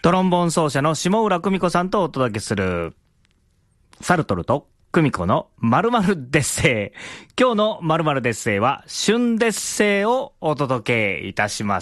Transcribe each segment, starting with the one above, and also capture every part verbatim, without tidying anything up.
トロンボーン奏者の下浦久美子さんとお届けするサルトルと久美子の〇〇デッセイ。今日の〇〇デッセイは旬デッセイをお届けいたします。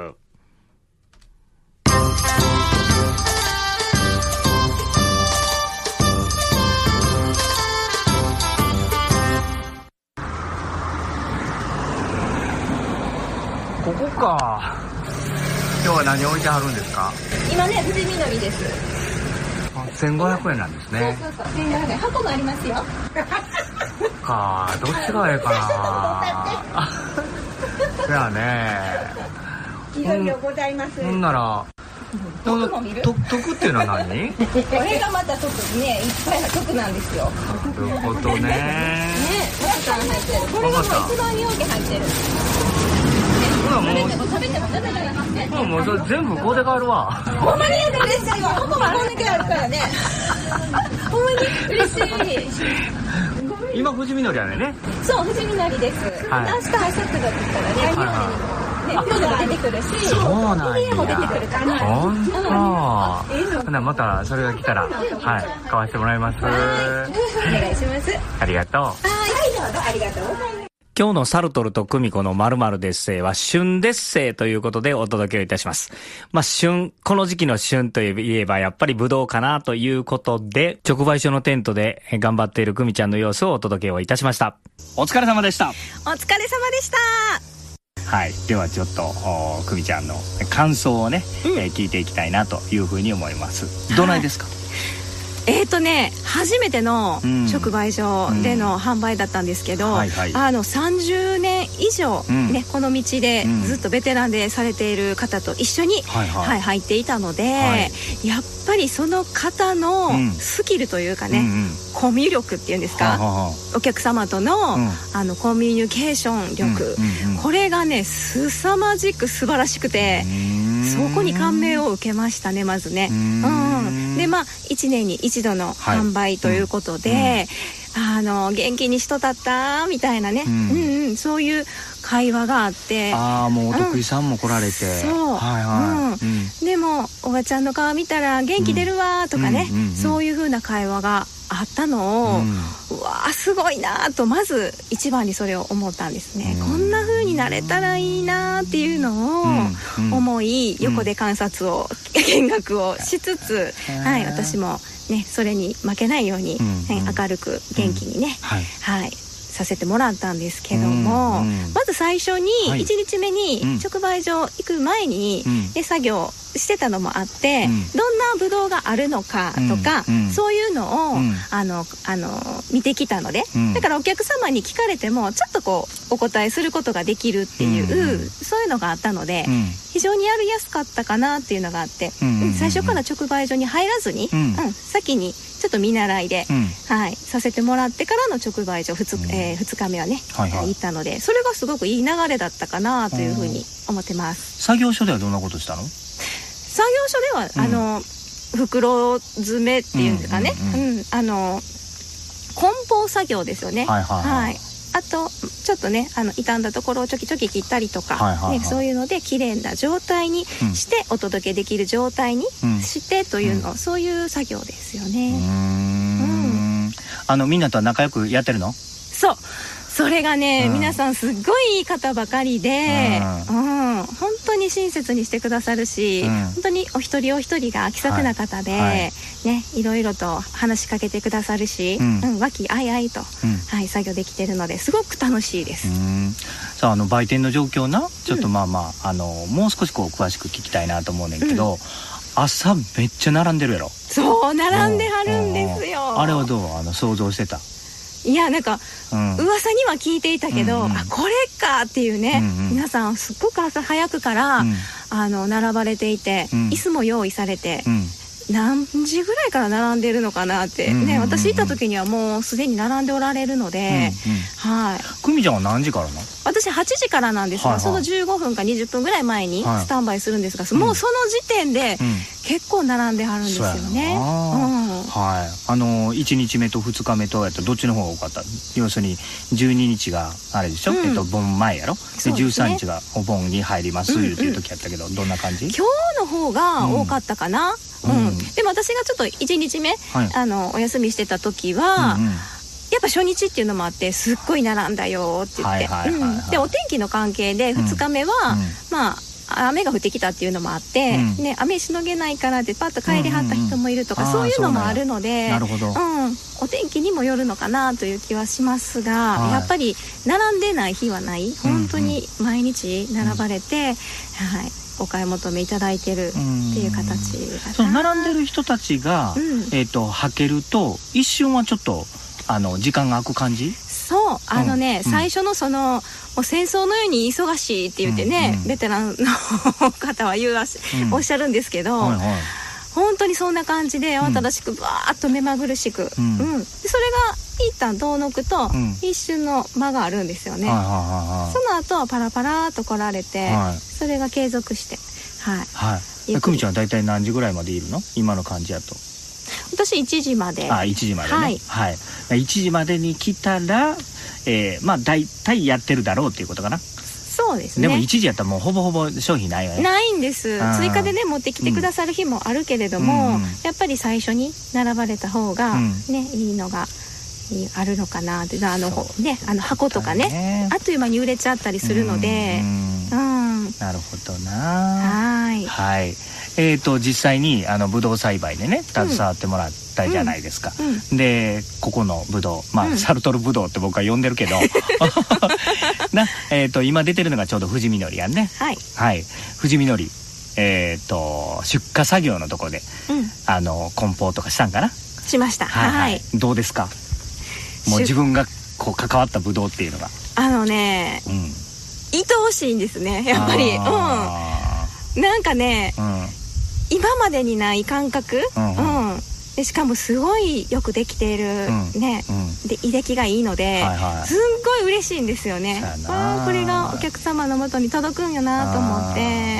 ここか。今日は何置いてはるんですか？ 今ね、富士みのりです。 せんごひゃくえんなんですね。 そうそうそう、せんごひゃくえん。箱もありますよ。 かー、どっちがええかな。そやね。 いろいろございます。 ほんなら、 徳も見る？ 徳っていうのは何？ これがまた特にね、いっぱいな徳なんですよ。 なるほどね。ね、 たくさん入ってる。これがもう一番人気入ってる。 もう食べても食べても食べてもね。 もうもうそれ全部こうで変わるわ。 ほんまに嬉しいわ。ここもこんだけあるからね。ほんまに嬉しい。 今富士みのりやね。 そう、富士みのりです。 はい、 明日明後日だったらね、はいはい、ね、今度も出てくるし、 そうなんや。 も出てくるから。 ほんと。ほなまたそれが来たら、はい、買わせてもらいます。 お願いします。 ありがとう。はい、 どうぞありがとうございます。 今日のサルトルと久美子の〇〇デッセイは旬デッセイということでお届けをいたします。まあ旬、この時期の旬といえばやっぱりブドウかなということで、直売所のテントで頑張っている久美ちゃんの様子をお届けをいたしました。お疲れ様でした。 お疲れ様でした。 はい。ではちょっと久美ちゃんの感想をね、うん、えー、聞いていきたいなというふうに思います。どないですか？ えーとね、初めての直売所での販売だったんですけど、うん、はいはい、あのさんじゅうねん以上、ね、うん、この道でずっとベテランでされている方と一緒に、うん、はいはい、入っていたので、はい、やっぱりその方のスキルというかね、うんうん、コミュ力っていうんですか、はははお客様との、うん、あのコミュニケーション力、うんうんうん、これがね凄まじく素晴らしくて、そこに感銘を受けましたね、まずね。うん、でまあいちねんに一度の販売ということで、はい、うん、あの元気にしとったったみたいなね、うんうんうん、そういう会話があって、ああ、もうお得意さんも来られて、うん、そう、はいはい、うんうん、でもおばちゃんの顔見たら元気出るわとかね、うんうんうんうん、そういう風な会話があったのを、うん、うわーすごいなとまず一番にそれを思ったんですね、うん、こんな風になれたらいいなっていうのを思い、うん、横で観察を、うん、見学をしつつ、はい、私もねそれに負けないように、うん、はい、明るく元気にね、うん、はい、はい、させてもらったんですけども、うんうん、まず最初にいちにちめに直売所行く前に、うん、で作業してたのもあって、うん、どんなブドウがあるのかとか、うんうん、そういうのを、うん、あのあの見てきたので、うん、だからお客様に聞かれてもちょっとこうお答えすることができるっていう、うんうん、そういうのがあったので、うん、非常にやりやすかったかなっていうのがあって、うんうんうん、最初から直売所に入らずに、うんうん、先にちょっと見習いで、うん、はい、させてもらってからの直売所 2,、うん、えー、ふつかめはね、はいはい、行ったので、それがすごくいい流れだったかなというふうに思ってます。 作業所ではどんなことしたの？ 作業所では、うん、あの袋詰めっていうんですかね、うんうんうん、あの梱包作業ですよね、はいはいはいはい、あとちょっとねあの傷んだところをちょきちょき切ったりとか、はいはいはい、ね、そういうので綺麗な状態にして、うん、お届けできる状態にしてというの、うん、そういう作業ですよね。うーん、 うん、あのみんなとは仲良くやってるの？ そう、それがね、うん、皆さんすっごいいい方ばかりで、うんうん、本当に親切にしてくださるし、うん、本当にお一人お一人が気さくな方で、はいはい、ね、いろいろと話しかけてくださるし、うんうん、和気あいあいと、うん、はい、作業できてるのですごく楽しいです。 うん、さあ、あの売店の状況な、ちょっとまあまあ、うん、あのもう少しこう詳しく聞きたいなと思うねんけど、うん、朝めっちゃ並んでるやろ？ そう、並んではるんですよ。 あれはどう、あの想像してた？ いや、なんか、うん、噂には聞いていたけど、うんうん、あ、これかっていうね、うんうん、皆さんすっごく朝早くから、うん、あの並ばれていて、うん、椅子も用意されて、うん、何時ぐらいから並んでるのかなって、うんうんうんうん、ね、私行った時にはもうすでに並んでおられるので、うんうん、はい。 久美ちゃんは何時からな？ 私はちじからなんですが、はいはい、そのじゅうごふんかにじゅっぷんぐらい前にスタンバイするんですが、はい、もうその時点で結構並んではるんですよね、うん、 はい、あのいちにちめとふつかめとやったらどっちの方が多かった？要するにじゅうににちがあれでしょ、うん、えっと盆前やろ、で、ね、じゅうさんにちがお盆に入りますっていう時やったけど、うんうん、どんな感じ？ 今日の方が多かったかな、うんうん、でも私がちょっといちにちめ、はい、あのお休みしてた時は、うんうん、やっぱ初日っていうのもあってすっごい並んだよって言って、でお天気の関係でふつかめは、うん、まあ雨が降ってきたっていうのもあって、うんね、雨しのげないからってパッと帰りはった人もいるとか、うんうん、そういうのもあるので、なるほど、うん、お天気にもよるのかなという気はしますが、はい、やっぱり並んでない日はない、本当に毎日並ばれて、うんうん、はい、お買い求めいただいてるっていう形が、 その並んでる人たちが、うん、えーと、はけると一瞬はちょっとあの時間が空く感じ？ そうあのね、うん、最初のそのもう戦争のように忙しいって言ってね、うんうん、ベテランの方は言う、うん、おっしゃるんですけど、はいはい、本当にそんな感じで慌ただしくバーッと目まぐるしく、うんうん、でそれが一旦遠のくと、うん、一瞬の間があるんですよね、はいはいはい、その後はパラパラーっと来られて、はい、それが継続して、はいはい、久美ちゃんは大体何時ぐらいまでいるの？今の感じやと。 私いちじまで。 あ、いちじまでね、はいはい、いちじまでに来たら、えー、まあ大体やってるだろうっていうことかな。 そうですね。 でもいちじやったらもうほぼほぼ商品ないよね。 ないんです。追加でね持ってきてくださる日もあるけれども、うん、やっぱり最初に並ばれた方がね、うん、いいのがあるのかなって、あの、ね、あの箱とかね、あっという間に売れちゃったりするので、うん、うん、 なるほどな。はい、はい、えーと実際にあのブドウ栽培でね携わってもらったじゃないですか、うんうん、でここのブドウ、まあ、うん、サルトルブドウって僕は呼んでるけどな、えーと今出てるのがちょうど富士みのりやんね。はい、はい、富士みのり、えーと出荷作業のところで、うん、あの梱包とかしたんかな？しました。はい、はい、 どうですか？もう自分がこう関わったブドウっていうのがあのね、うん、愛おしいんですねやっぱり。うん、なんかね、うん、今までにない感覚、うんうんうん、でしかもすごいよくできている、うん、ね、うん、で胃出来がいいので、はいはい、すんごい嬉しいんですよね。あ、これがお客様の元に届くんやなと思って。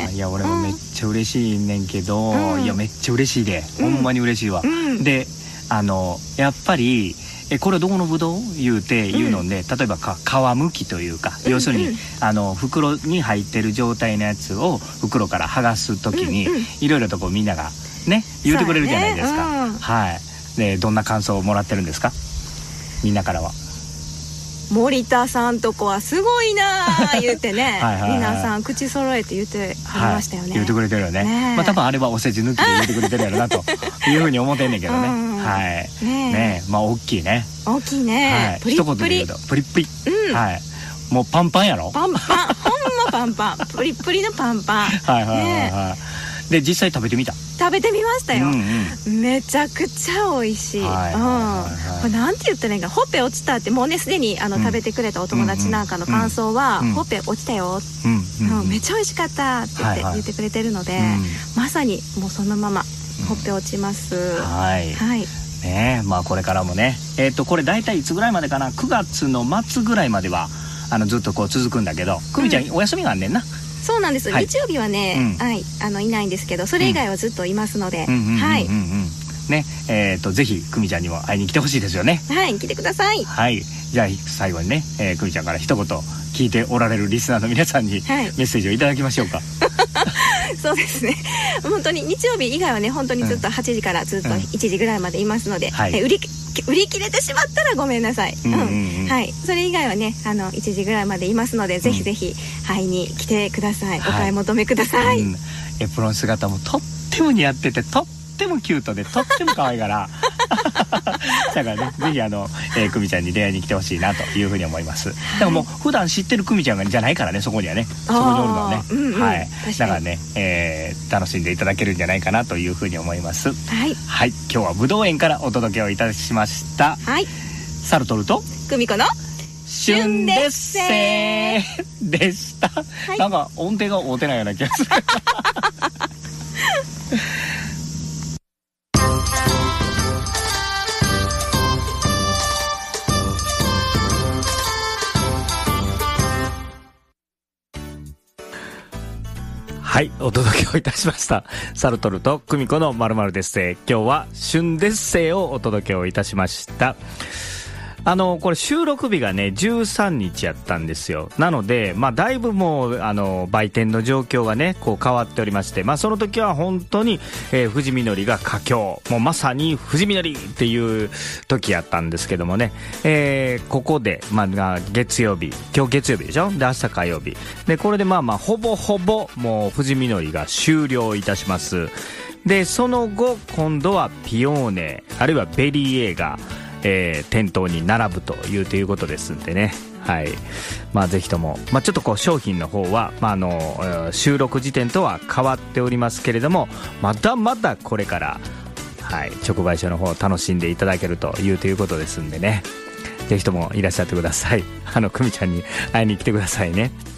いや俺もめっちゃ嬉しいねんけど、うん、いやめっちゃ嬉しいで、うん、ほんまに嬉しいわ、うん、であのやっぱりえこれどこのブドウ言うて言うので、うん、例えばか皮むきというか、うん、要するに、うん、あの袋に入ってる状態のやつを袋から剥がす時に、うんうん、いろいろとこうみんながね言うてくれるじゃないですか、ね、うん、はい。でどんな感想をもらってるんですかみんなからは？ 森田さんとこはすごいな言ってねはいはい、はい、皆さん口揃えて言ってはりましたよね、はい、 言ってくれてるよ ね, ねまあ多分あれはお世辞抜きで言ってくれてるやろなというふうに思ってんねんけどね、うん、はいねねまあ大きいね大きいね、はい、プリップリ一言で言うとプリップリ、うん、はい、もうパンパンやろ。 パンパンほんまパンパンプリップリのパンパンはいはいはい、はい、 で実際食べてみた？ 食べてみましたよ、うんうん、めちゃくちゃ美味しい、はいはいはいはい、うん、これなんて言ったらいいか、ほっぺ落ちたってもうねすでにあの、うん、食べてくれたお友達なんかの感想は、うんうん、ほっぺ落ちたよ、うんうんうん、めっちゃ美味しかったって言って、はいはい、言ってくれてるので、うん、まさにもうそのままほっぺ落ちます、うん、はい、はいね、まあこれからもね、えー、とこれ大体いつぐらいまでかな、くがつの末ぐらいまではあのずっとこう続くんだけど、久美ちゃん、うん、お休みがあんねんな。 そうなんです、はい、日曜日はね、うん、はい、あのいないんですけど、それ以外はずっといますので、はいね、えーとぜひ久美ちゃんにも会いに来てほしいですよね。 はい、来てください。 はい、じゃあ最後にね、えー、久美ちゃんから一言聞いておられるリスナーの皆さんに、はい、メッセージをいただきましょうか。 そうですね、本当に日曜日以外はね本当にずっとはちじからずっといちじぐらいまでいますので、うん、はい、え売り売り切れてしまったらごめんなさい、うんうんうん、はい、それ以外はねあのいちじぐらいまでいますので、うん、ぜひぜひ会いに来てください、はい、お買い求めください、うん、 エプロン姿もとっても似合っててとってもキュートでとっても可愛いからだからねぜひあの、えー、久美ちゃんに出会いに来てほしいなというふうに思います、はい、だからもう普段知ってる久美ちゃんがじゃないからね、そこにはね、そこにおるのはね、うんうん、はい、だからね、えー、楽しんでいただけるんじゃないかなというふうに思います。はい、はい、今日はぶどう園からお届けをいたしました、はい、サルトルと久美子の旬デッセイでした、はい、なんか音程が合うてないような気がするはい、お届けをいたしましたサルトルと久美子の〇〇デッセイ。今日は旬デッセイをお届けをいたしました。あのこれ収録日がねじゅうさんにちやったんですよ。なので、まあ、だいぶもうあの売店の状況がねこう変わっておりまして、まあ、その時は本当に、えー、富士みのりが佳境、もうまさに富士みのりっていう時やったんですけどもね、えー、ここで、まあ、月曜日、今日月曜日でしょ、で明日火曜日で、これでまあまあほぼほぼもう富士みのりが終了いたします。でその後今度はピオーネあるいはベリー A がえー、店頭に並ぶというということですんでね、はい、まあ、ぜひとも、まあ、ちょっとこう商品の方は、まあ、あの収録時点とは変わっておりますけれども、まだまだこれから、はい、直売所の方を楽しんでいただけるというということですんでね、ぜひともいらっしゃってください。あの久美ちゃんに会いに来てくださいね。